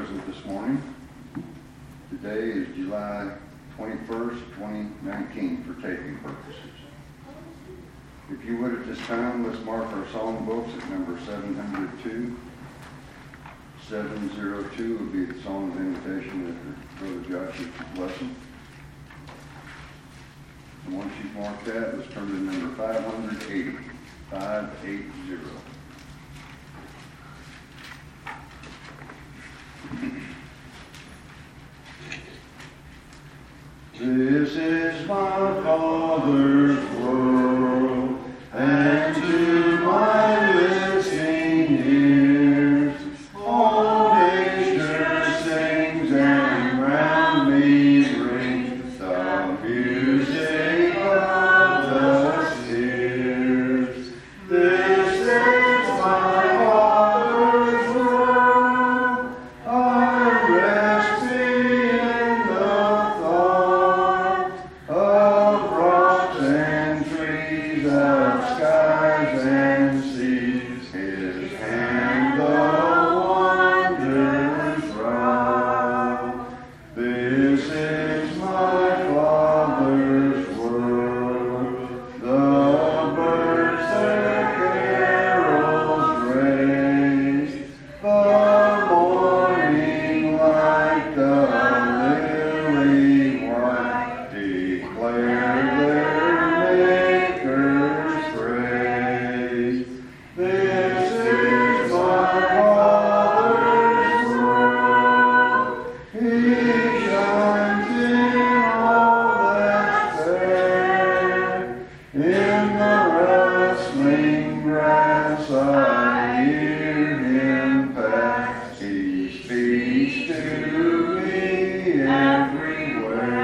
present this morning. Today is July 21st, 2019 for taping purposes. If you would at this time, let's mark our song books at number 702. 702 will be the song of invitation after Brother Josh's lesson. And once you've marked that, let's turn to number 580. 580. This is my Father's world, and to my listening ears, all nature sings and round me rings the music of the spheres. This is my Father's world, I rest me in the thought of rocks and trees, of skies and seas, His hand the wonders wrought. This is my Father's world. The birds their carols raise, the morning light, the lily white, declare their Maker's praise. This is my Father's world. He shines in all that's fair. In the rustling grass I hear Him pass. He speaks to me everywhere.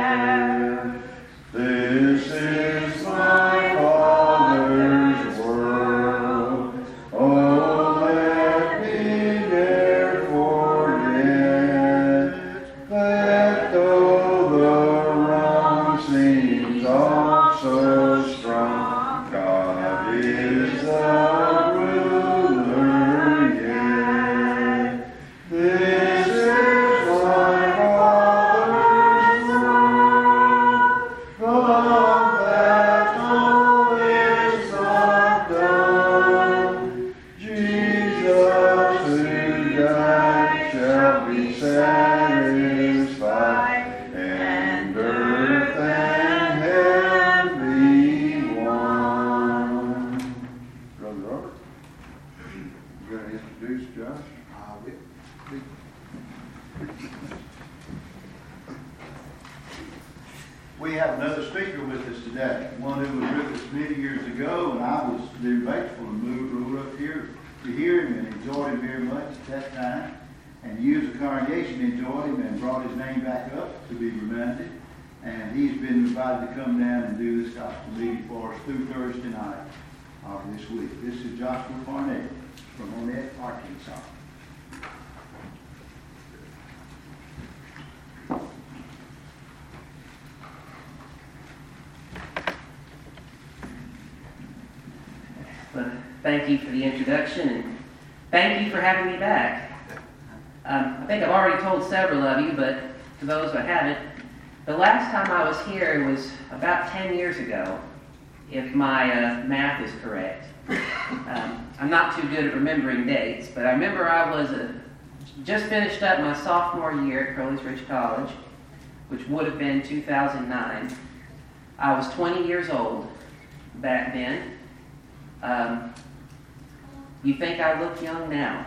This is my Father's world. Oh, let me ne'er forget that though the wrong seems all so strong, God is the ruler yet. This is my Father's world. The battle is not done. Jesus who died shall be satisfied, and earth and heaven be one. Brother Robert, you going to introduce Josh? I will. We have another speaker with us today, one who was with us many years ago, and I was very grateful to move up here to hear him and enjoyed him very much at that time. And you as a congregation enjoyed him and brought his name back up to be reminded. And he's been invited to come down and do this gospel meeting for us through Thursday night of this week. This is Joshua Barnett from Onett, Arkansas. Well, thank you for the introduction, and thank you for having me back. I think I've already told several of you, but to those who haven't, the last time I was here was about 10 years ago, if my math is correct. I'm not too good at remembering dates, but I remember I was just finished up my sophomore year at Crowley's Ridge College, which would have been 2009. I was 20 years old back then. You think I look young now?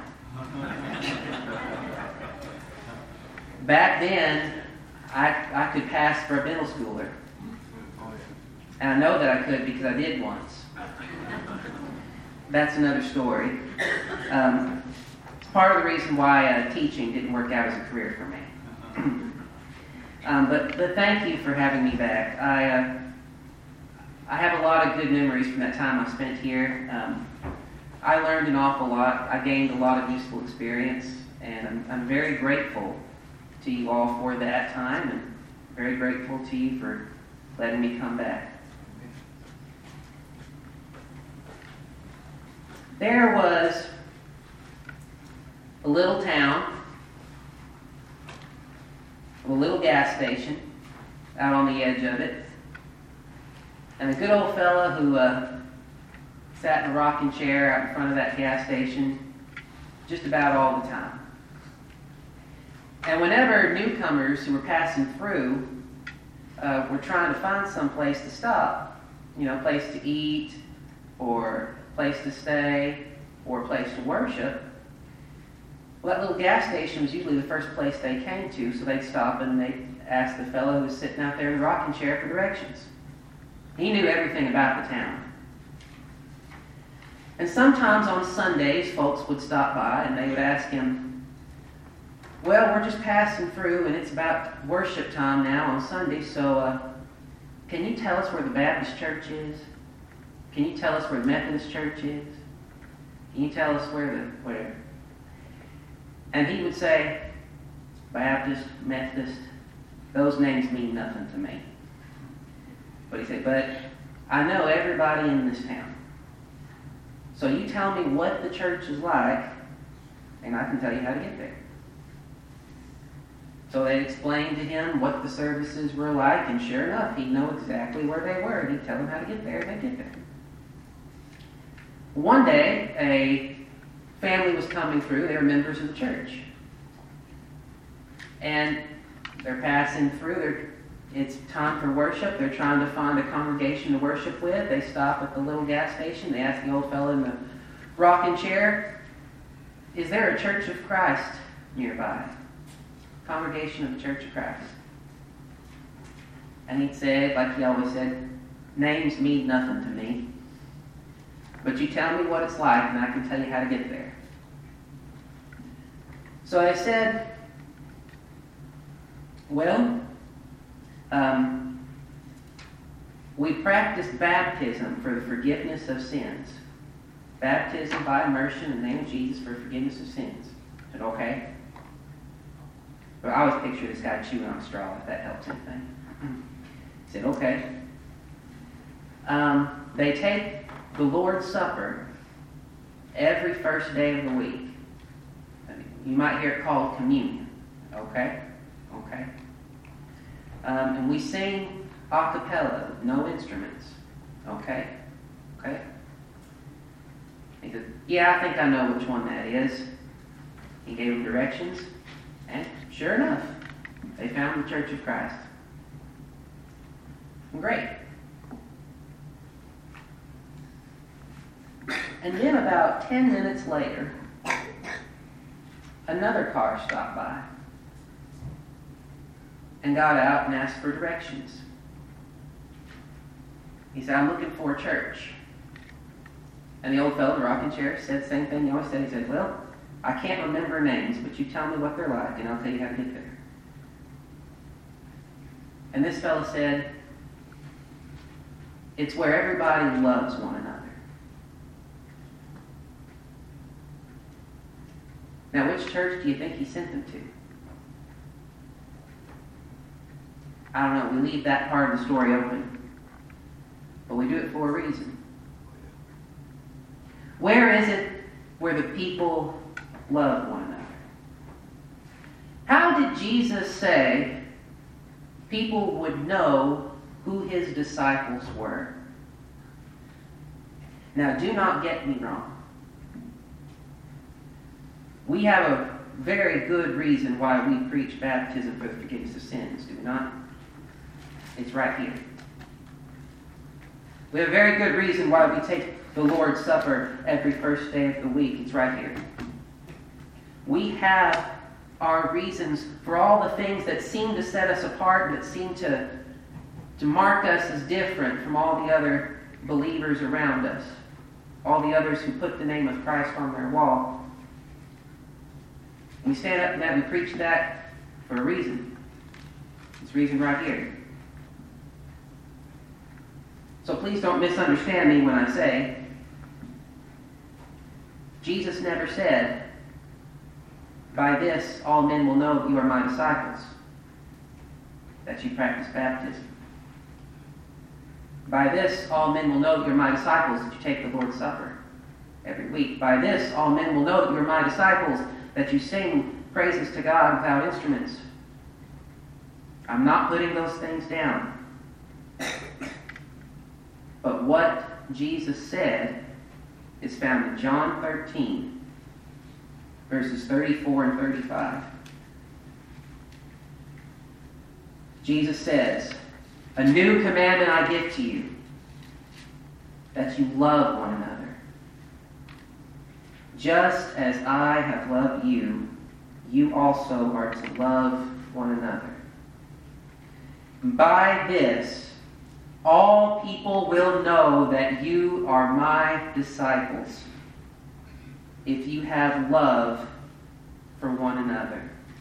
Back then, I could pass for a middle schooler. And I know that I could because I did once. That's another story. It's part of the reason why teaching didn't work out as a career for me. But thank you for having me back. I have a lot of good memories from that time I spent here. I learned an awful lot. I gained a lot of useful experience, and I'm very grateful to you all for that time, and very grateful to you for letting me come back. There was a little town a little gas station out on the edge of it. And a good old fella who sat in a rocking chair out in front of that gas station just about all the time. And whenever newcomers who were passing through were trying to find some place to stop, a place to eat, or a place to stay, or a place to worship, well, that little gas station was usually the first place they came to, so they'd stop and they'd ask the fellow who was sitting out there in the rocking chair for directions. He knew everything about the town. And sometimes on Sundays, folks would stop by and they would ask him, well, we're just passing through and it's about worship time now on Sunday, so can you tell us where the Baptist church is? Can you tell us where the Methodist church is? Can you tell us whatever? And he would say, Baptist, Methodist, those names mean nothing to me. But he said, but I know everybody in this town. So you tell me what the church is like, and I can tell you how to get there. So they explained to him what the services were like, and sure enough, he'd know exactly where they were, and he'd tell them how to get there, and they'd get there. One day, a family was coming through. They were members of the church. And they're passing through. It's time for worship. They're trying to find a congregation to worship with. They stop at the little gas station. They ask the old fellow in the rocking chair, is there a Church of Christ nearby? Congregation of the Church of Christ. And he'd said, like he always said, names mean nothing to me. But you tell me what it's like, and I can tell you how to get there. So I said, well, we practice baptism for the forgiveness of sins. Baptism by immersion in the name of Jesus for forgiveness of sins. I said, okay. But I always picture this guy chewing on a straw, if that helps anything. He said, okay. They take the Lord's Supper every first day of the week. You might hear it called communion. Okay? Okay. And we sing a cappella, no instruments. Okay? Okay? He said, yeah, I think I know which one that is. He gave them directions, and sure enough, they found the Church of Christ. Great. And then about 10 minutes later, another car stopped by and got out and asked for directions. He said, I'm looking for a church. And the old fellow in the rocking chair said the same thing he always said. He said, well, I can't remember names, but you tell me what they're like, and I'll tell you how to get there. And this fellow said, it's where everybody loves one another. Now, which church do you think he sent them to? I don't know. We leave that part of the story open. But we do it for a reason. Where is it where the people love one another? How did Jesus say people would know who his disciples were? Now, do not get me wrong. We have a very good reason why we preach baptism for the forgiveness of sins, do we not? It's right here. We have a very good reason why we take the Lord's Supper every first day of the week. It's right here. We have our reasons for all the things that seem to set us apart, that seem to mark us as different from all the other believers around us, all the others who put the name of Christ on their wall. And we stand up and that we preach that for a reason. It's a reason right here. So please don't misunderstand me when I say, Jesus never said, by this all men will know that you are my disciples, that you practice baptism. By this all men will know that you're my disciples, that you take the Lord's Supper every week. By this all men will know that you're my disciples, that you sing praises to God without instruments. I'm not putting those things down. But what Jesus said is found in John 13, verses 34 and 35. Jesus says, "A new commandment I give to you, that you love one another. Just as I have loved you, you also are to love one another. By this, all people will know that you are my disciples, if you have love for one another."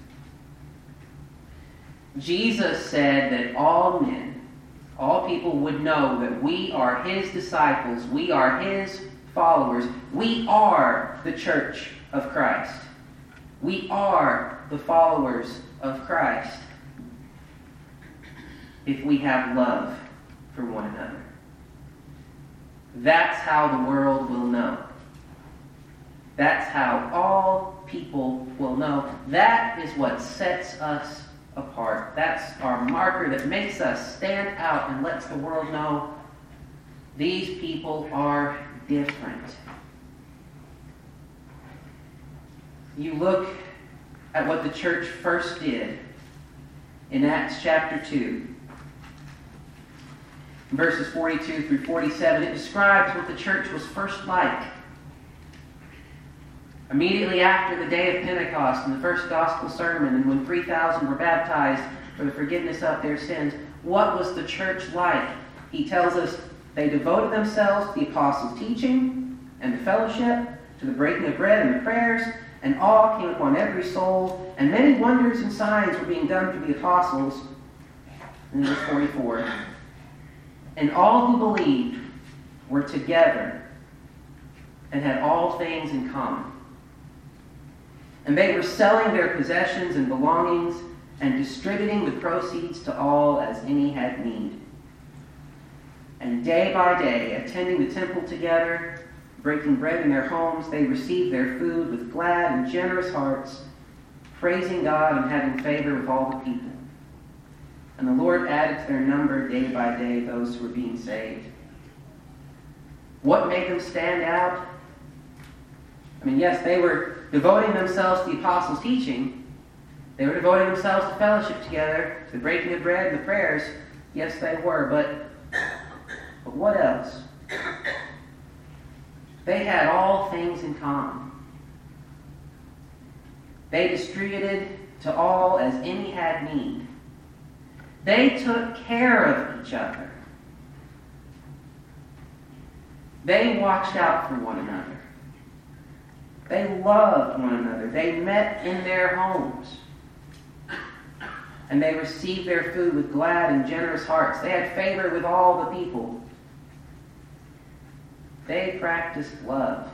Jesus said that all men, all people would know that we are his disciples, we are his followers, we are the church of Christ. We are the followers of Christ if we have love for one another. That's how the world will know. That's how all people will know. That is what sets us apart. That's our marker that makes us stand out and lets the world know these people are different. You look at what the church first did in Acts chapter 2. In verses 42 through 47, it describes what the church was first like. Immediately after the day of Pentecost and the first gospel sermon, and when 3,000 were baptized for the forgiveness of their sins, what was the church like? He tells us they devoted themselves to the apostles' teaching and the fellowship, to the breaking of bread and the prayers, and awe came upon every soul, and many wonders and signs were being done through the apostles. In verse 44, and all who believed were together and had all things in common. And they were selling their possessions and belongings and distributing the proceeds to all as any had need. And day by day, attending the temple together, breaking bread in their homes, they received their food with glad and generous hearts, praising God and having favor with all the people. And the Lord added to their number day by day those who were being saved. What made them stand out? Yes, they were devoting themselves to the apostles' teaching. They were devoting themselves to fellowship together, to the breaking of bread and the prayers. Yes, they were, but what else? They had all things in common. They distributed to all as any had need. They took care of each other. They watched out for one another. They loved one another. They met in their homes. And they received their food with glad and generous hearts. They had favor with all the people. They practiced love.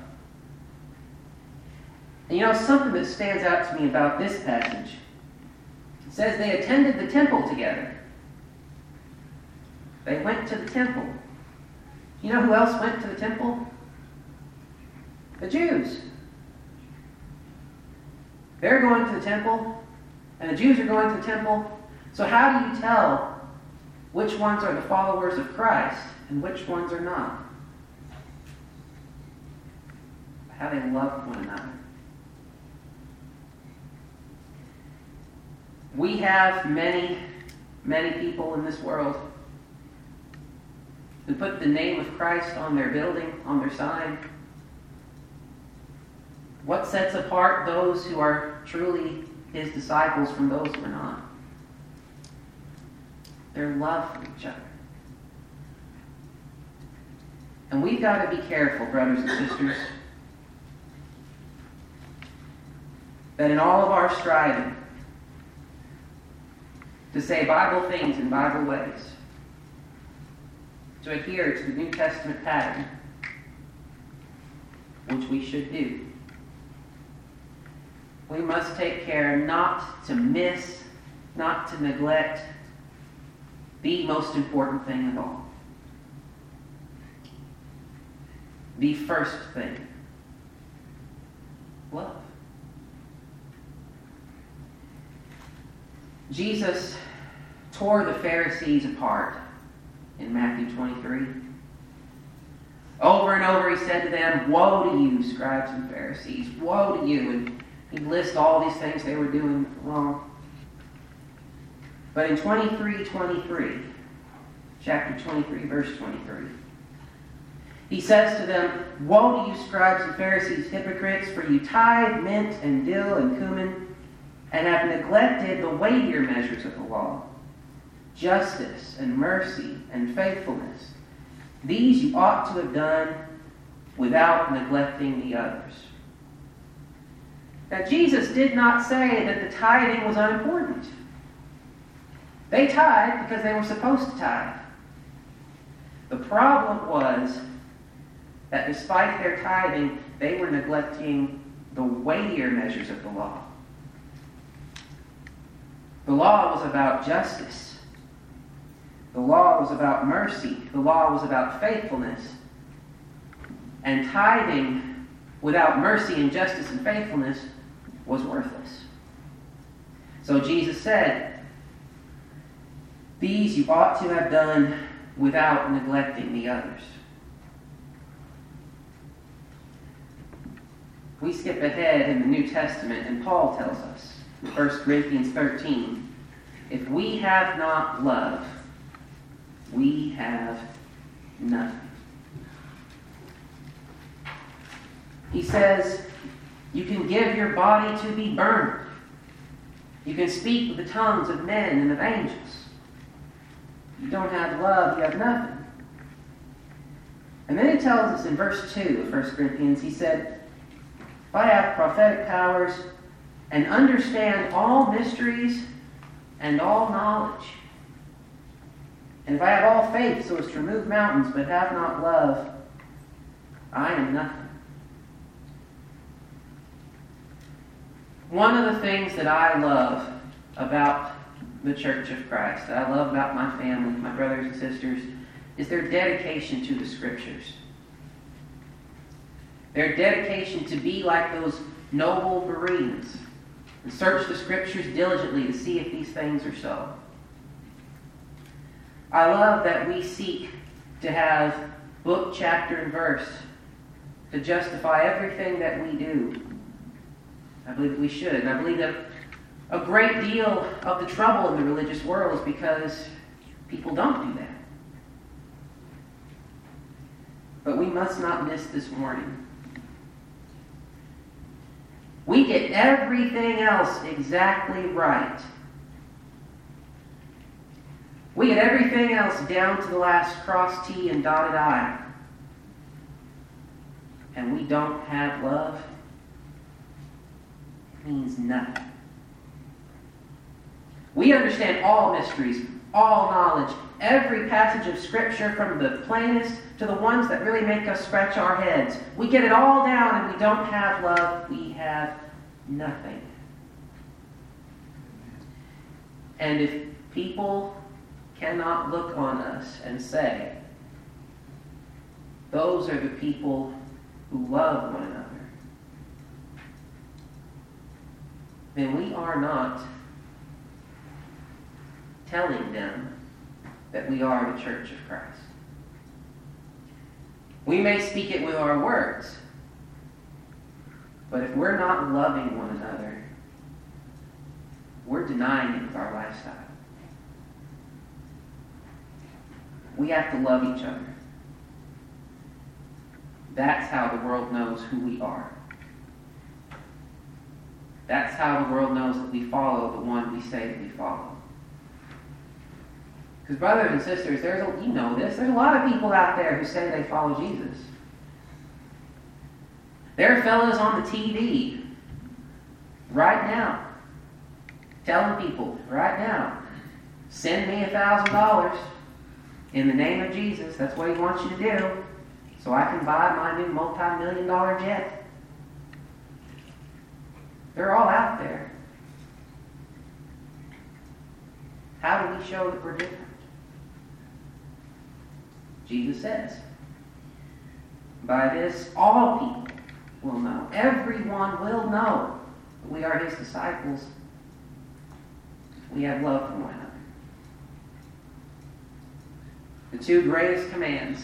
And something that stands out to me about this passage. It says they attended the temple together. They went to the temple. You know who else went to the temple? The Jews. They're going to the temple, and the Jews are going to the temple. So how do you tell which ones are the followers of Christ and which ones are not? How they love one another. We have many, many people in this world who put the name of Christ on their building, on their sign. What sets apart those who are truly his disciples from those who are not? Their love for each other. And we've got to be careful, brothers and sisters, that in all of our striving to say Bible things in Bible ways, to adhere to the New Testament pattern, which we should do, we must take care not to miss, not to neglect the most important thing of all. The first thing. Love. Jesus tore the Pharisees apart in Matthew 23. Over and over he said to them, "Woe to you, scribes and Pharisees, woe to you." And he'd list all these things they were doing wrong. But in 23:23, chapter 23, verse 23, he says to them, "Woe to you, scribes and Pharisees, hypocrites, for you tithe mint and dill and cumin, and have neglected the weightier measures of the law, justice and mercy and faithfulness. These you ought to have done without neglecting the others." Now, Jesus did not say that the tithing was unimportant. They tithed because they were supposed to tithe. The problem was that despite their tithing, they were neglecting the weightier measures of the law. The law was about justice. The law was about mercy. The law was about faithfulness. And tithing without mercy and justice and faithfulness was worthless. So Jesus said, "These you ought to have done without neglecting the others." We skip ahead in the New Testament, and Paul tells us in 1 Corinthians 13, "If we have not love, we have nothing." He says, you can give your body to be burned. You can speak with the tongues of men and of angels. You don't have love, you have nothing. And then he tells us in verse 2 of 1 Corinthians, he said, "If I have prophetic powers and understand all mysteries and all knowledge, and if I have all faith so as to remove mountains but have not love, I am nothing." One of the things that I love about the Church of Christ, that I love about my family, my brothers and sisters, is their dedication to the Scriptures. Their dedication to be like those noble Bereans and search the Scriptures diligently to see if these things are so. I love that we seek to have book, chapter, and verse to justify everything that we do. I believe that we should. And I believe that a great deal of the trouble in the religious world is because people don't do that. But we must not miss this warning. We get everything else exactly right. We get everything else down to the last crossed T and dotted I. And we don't have love. It means nothing. We understand all mysteries, all knowledge, every passage of Scripture from the plainest to the ones that really make us scratch our heads. We get it all down and we don't have love. We have nothing. And if people cannot look on us and say, those are the people who love one another, then we are not telling them that we are the Church of Christ. We may speak it with our words, but if we're not loving one another, we're denying it with our lifestyle. We have to love each other. That's how the world knows who we are. That's how the world knows that we follow the one we say that we follow. Because brothers and sisters, there's a lot of people out there who say they follow Jesus. There are fellas on the TV right now telling people right now, send me $1,000 in the name of Jesus. That's what he wants you to do, so I can buy my new multi-million-dollar jet. They're all out there. How do we show that we're different? Jesus says, by this all people will know. Everyone will know that we are his disciples. We have love for one another. The two greatest commands.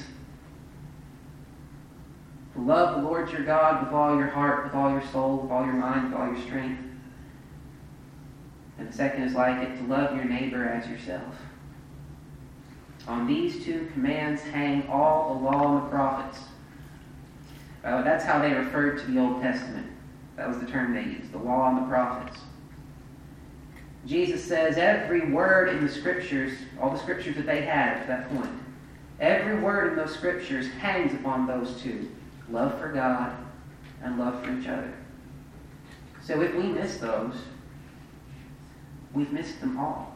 To love the Lord your God with all your heart, with all your soul, with all your mind, with all your strength. And the second is like it, to love your neighbor as yourself. On these two commands hang all the law and the prophets. That's how they referred to the Old Testament. That was the term they used, the law and the prophets. Jesus says every word in the Scriptures, all the Scriptures that they had at that point, every word in those Scriptures hangs upon those two. Love for God and love for each other. So if we miss those, we've missed them all.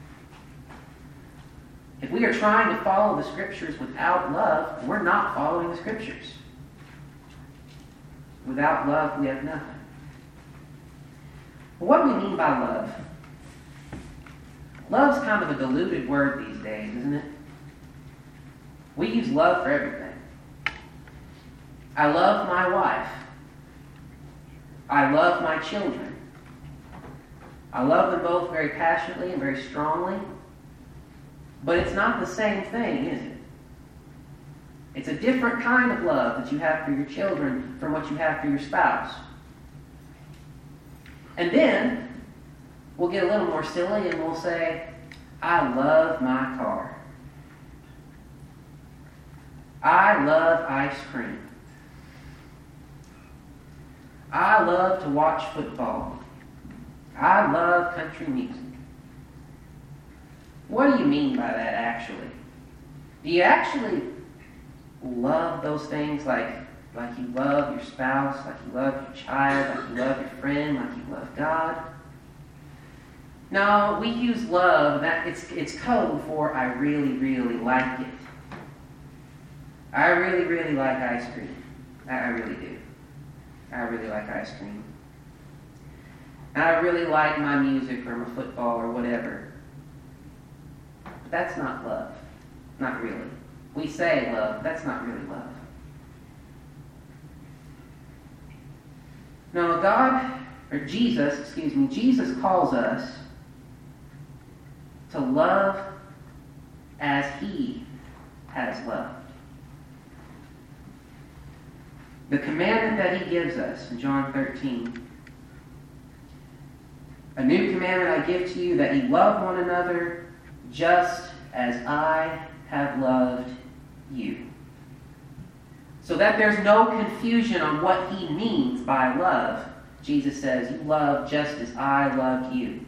If we are trying to follow the Scriptures without love, we're not following the Scriptures. Without love, we have nothing. What do we mean by love? Love's kind of a diluted word these days, isn't it? We use love for everything. I love my wife. I love my children. I love them both very passionately and very strongly. But it's not the same thing, is it? It's a different kind of love that you have for your children from what you have for your spouse. And then we'll get a little more silly and we'll say, I love my car. I love ice cream. I love to watch football. I love country music. What do you mean by that, actually? Do you actually love those things like you love your spouse, like you love your child, like you love your friend, like you love God? No, we use love, it's code for I really, really like it. I really, really like ice cream. I really do. I really like ice cream. I really like my music or my football or whatever. But that's not love. Not really. We say love, that's not really love. No, Jesus calls us to love as He has loved. The commandment that He gives us in John 13, a new commandment I give to you, that you love one another just as I have loved you. So that there's no confusion on what He means by love, Jesus says, you love just as I loved you.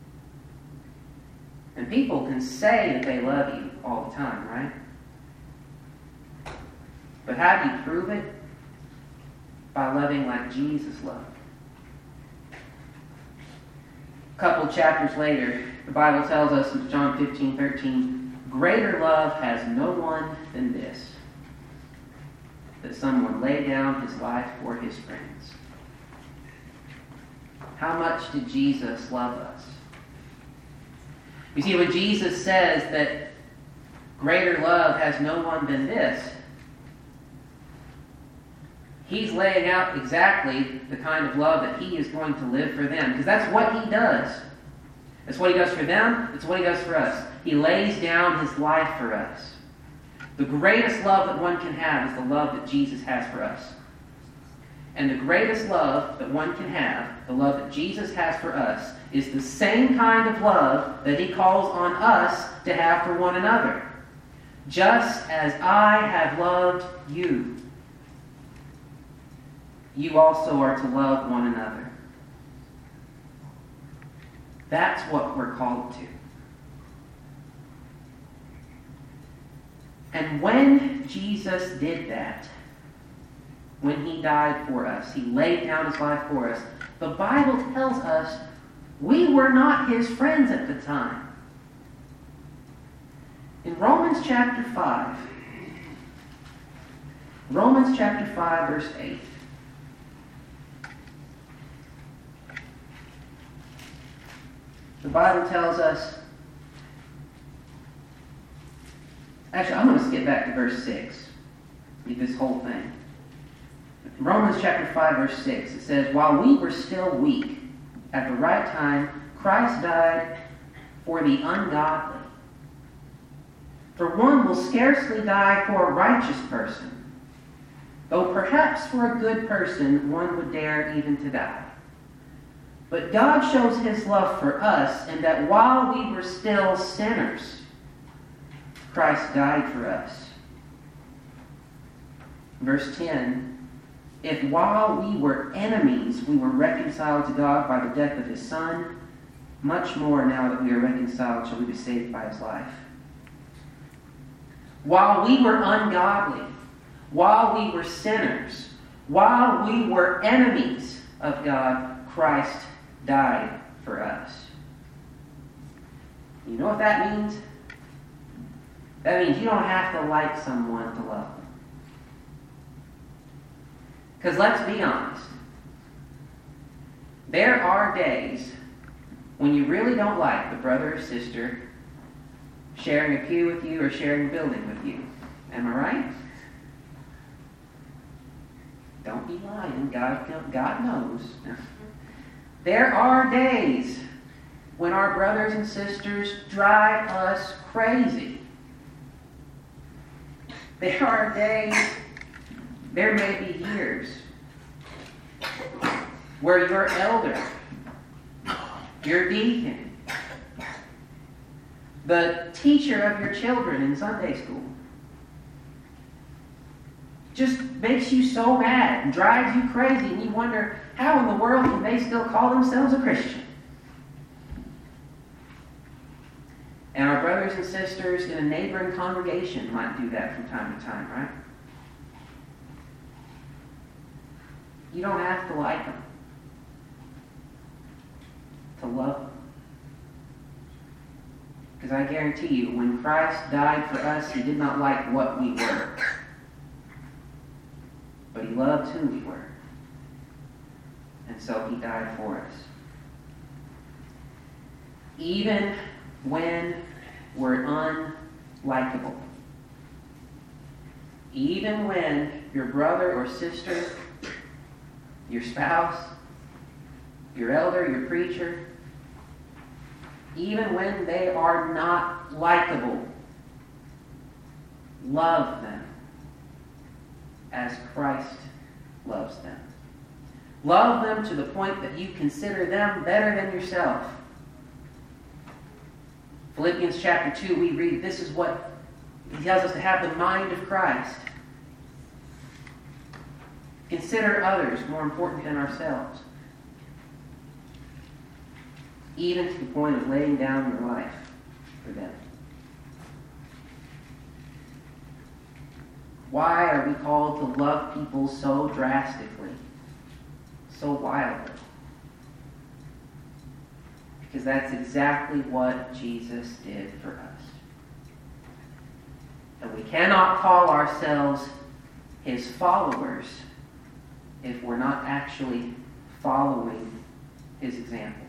And people can say that they love you all the time, right? But how do you prove it? By loving like Jesus loved. A couple chapters later, the Bible tells us in John 15:13, greater love has no one than this, that someone lay down his life for his friends. How much did Jesus love us? You see, when Jesus says that greater love has no one than this, He's laying out exactly the kind of love that He is going to live for them. Because that's what He does. That's what He does for them. It's what He does for us. He lays down His life for us. The greatest love that one can have is the love that Jesus has for us. And the greatest love that one can have, the love that Jesus has for us, is the same kind of love that He calls on us to have for one another. Just as I have loved you, you also are to love one another. That's what we're called to. And when Jesus did that, when He died for us, He laid down His life for us, the Bible tells us we were not His friends at the time. In Romans chapter 5, verse 8, the Bible tells us, actually, I'm going to skip back to verse 6, read this whole thing. In Romans chapter 5, verse 6, it says, while we were still weak, at the right time, Christ died for the ungodly. For one will scarcely die for a righteous person, though perhaps for a good person one would dare even to die. But God shows his love for us in that while we were still sinners, Christ died for us. Verse 10, if while we were enemies we were reconciled to God by the death of his Son, much more now that we are reconciled shall we be saved by his life. While we were ungodly, while we were sinners, while we were enemies of God, Christ died for us. You know what that means? That means you don't have to like someone to love them. Because let's be honest, there are days when you really don't like the brother or sister sharing a pew with you or sharing a building with you. Am I right? Don't be lying. God knows. There are days when our brothers and sisters drive us crazy. There are days, there may be years, where your elder, your deacon, the teacher of your children in Sunday school, just makes you so mad and drives you crazy, and you wonder, how in the world can they still call themselves a Christian? And our brothers and sisters in a neighboring congregation might do that from time to time, right? You don't have to like them to love them. Because I guarantee you, when Christ died for us, he did not like what we were. But he loved who we were. And so he died for us. Even when we're unlikable. Even when your brother or sister, your spouse, your elder, your preacher, even when they are not likable, love them as Christ loves them. Love them to the point that you consider them better than yourself. Philippians chapter 2, we read, this is what he tells us to have the mind of Christ. Consider others more important than ourselves. Even to the point of laying down your life for them. Why are we called to love people so drastically, so wildly? Because that's exactly what Jesus did for us. And we cannot call ourselves his followers if we're not actually following his example.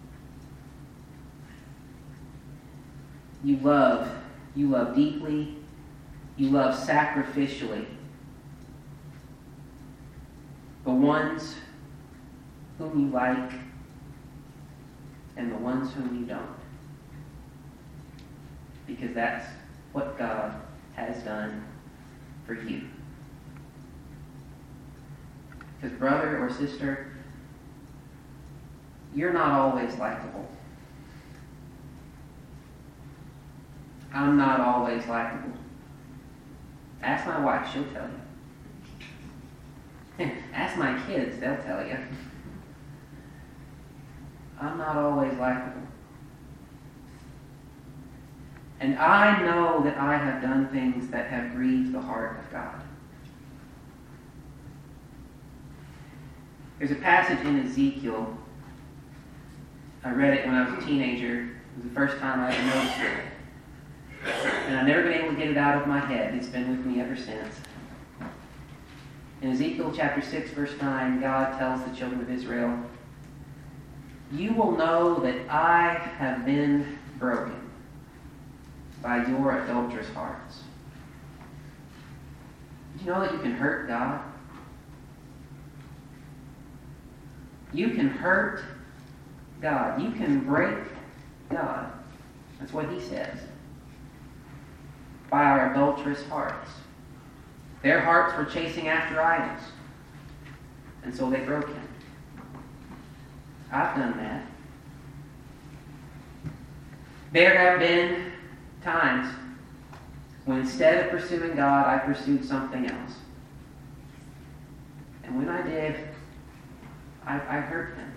You love deeply, you love sacrificially the ones whom you like and the ones whom you don't. Because that's what God has done for you. Because brother or sister, you're not always likable. I'm not always likable. Ask my wife, she'll tell you. Ask my kids, they'll tell you. I'm not always likable. And I know that I have done things that have grieved the heart of God. There's a passage in Ezekiel. I read it when I was a teenager. It was the first time I ever noticed it. And I've never been able to get it out of my head. It's been with me ever since. In Ezekiel chapter 6, verse 9, God tells the children of Israel, you will know that I have been broken by your adulterous hearts. Do you know that you can hurt God? You can hurt God. You can break God. That's what he says. by our adulterous hearts. Their hearts were chasing after idols, and so they broke him. I've done that. There have been times when instead of pursuing God, I pursued something else. And when I did, I hurt him.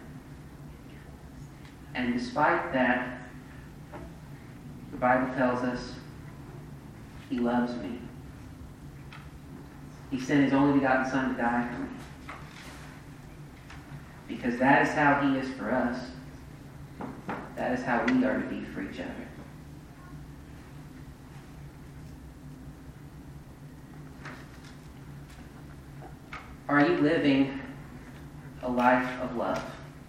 And despite that, the Bible tells us he loves me. He sent his only begotten Son to die for me. Because that is how he is for us. That is how we are to be for each other. Are you living a life of love?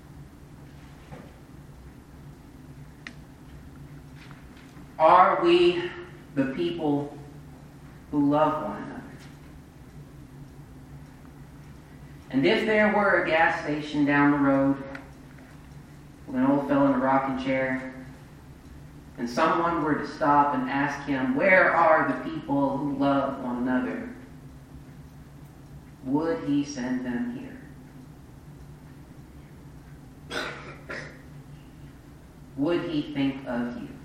Are we the people who love one another? And if there were a gas station down the road with an old fellow in a rocking chair, and someone were to stop and ask him, where are the people who love one another? Would he send them here? Would he think of you?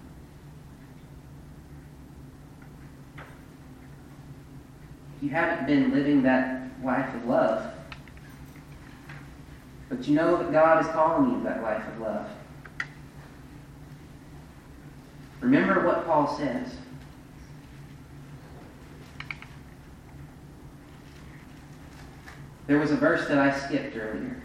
If you haven't been living that life of love, but you know that God is calling you that life of love, remember what Paul says. There was a verse that I skipped earlier.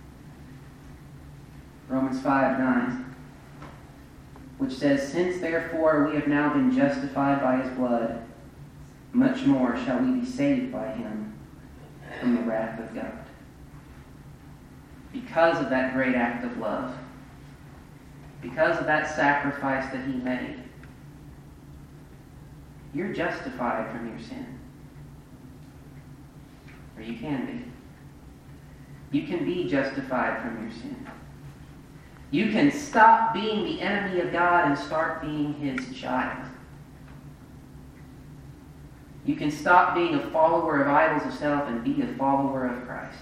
Romans 5:9, which says, since therefore we have now been justified by his blood, much more shall we be saved by him from the wrath of God. Because of that great act of love, because of that sacrifice that he made, you're justified from your sin. Or you can be. You can be justified from your sin. You can stop being the enemy of God and start being his child. You can stop being a follower of idols of self and be a follower of Christ.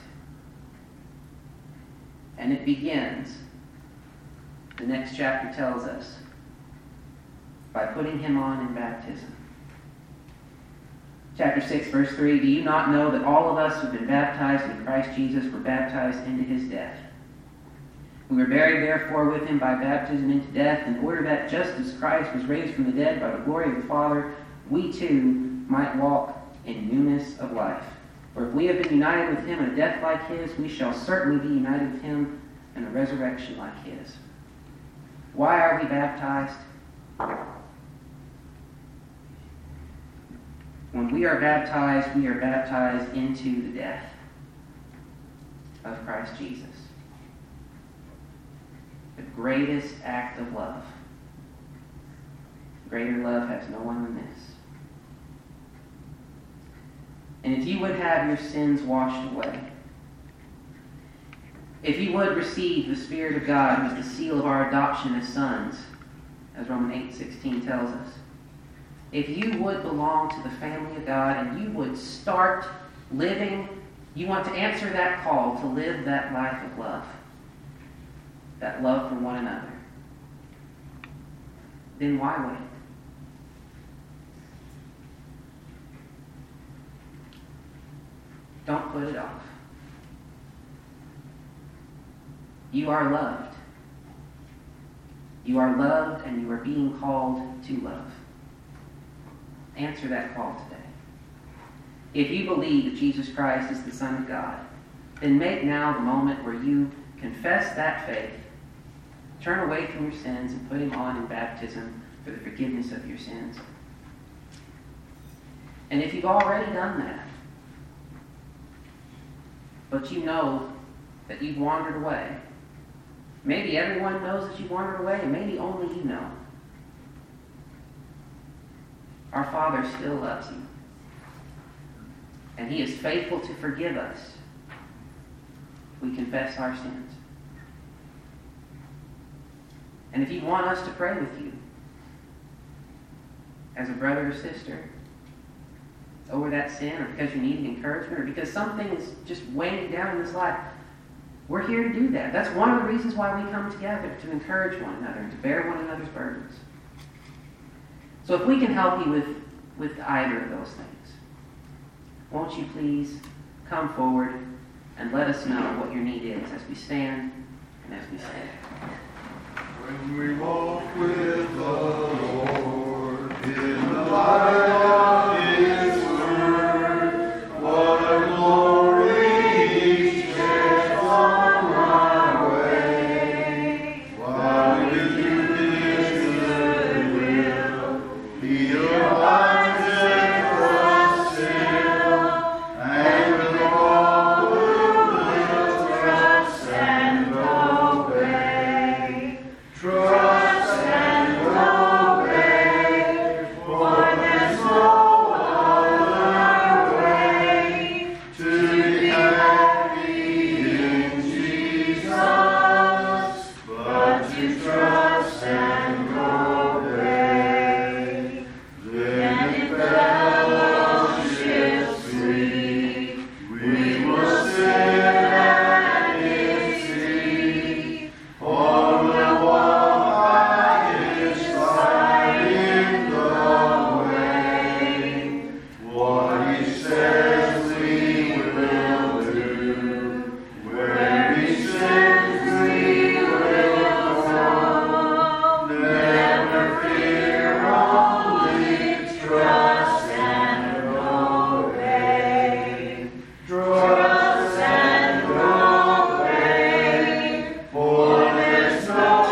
And it begins, the next chapter tells us, by putting him on in baptism. Chapter 6, verse 3, do you not know that all of us who have been baptized in Christ Jesus were baptized into his death? We were buried therefore with him by baptism into death, in order that just as Christ was raised from the dead by the glory of the Father, we too might walk in newness of life. For if we have been united with him in a death like his, we shall certainly be united with him in a resurrection like his. Why are we baptized? When we are baptized into the death of Christ Jesus. The greatest act of love. Greater love has no one than this. And if you would have your sins washed away, if you would receive the Spirit of God, who is the seal of our adoption as sons, as Romans 8:16 tells us, if you would belong to the family of God and you would start living, you want to answer that call to live that life of love, that love for one another, then why wait? Don't put it off. You are loved. You are loved and you are being called to love. Answer that call today. If you believe that Jesus Christ is the Son of God, then make now the moment where you confess that faith, turn away from your sins, and put him on in baptism for the forgiveness of your sins. And if you've already done that, but you know that you've wandered away, maybe everyone knows that you've wandered away, and maybe only you know. Our Father still loves you. And he is faithful to forgive us. We confess our sins. And if you want us to pray with you, as a brother or sister over that sin, or because you need encouragement, or because something is just weighing down in this life, we're here to do that. That's one of the reasons why we come together, to encourage one another and to bear one another's burdens. So if we can help you with either of those things, won't you please come forward and let us know what your need is as we stand and as we sing. When we walk with the Lord in the light of His word, what a glory He sheds on our way. While we do His good will, He abides and trusts Him, and with all will trust and obey. Trust and obey, for there's no other way to be happy in Jesus, but to trust and obey. Then in fellowship sweet, we will sit at His feet, for we'll walk by His side in the way. What He says we will do, where He sends we will go. Never fear, only trust and obey. Trust and obey, for there's no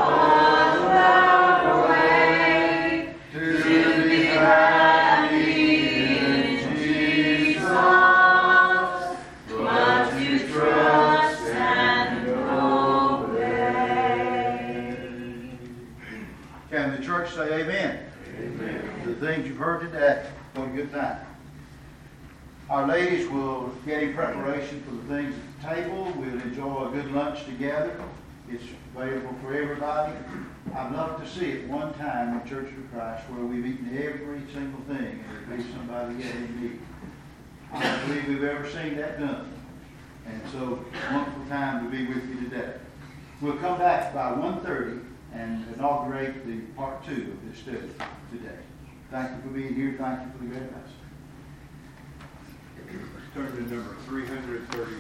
other way to be happy in Jesus, but to trust and obey. Can the church say amen? Amen. The things you've heard today, what a good time. Our ladies will get in preparation for the things at the table. We'll enjoy a good lunch together. It's available for everybody. I'd love to see it one time in Church of Christ where we've eaten every single thing and at least somebody get in need. I don't believe we've ever seen that done. And so, wonderful time to be with you today. We'll come back by 1:30 and inaugurate the part 2 of this study today. Thank you for being here. Thank you for the great message. Let's turn to number 331.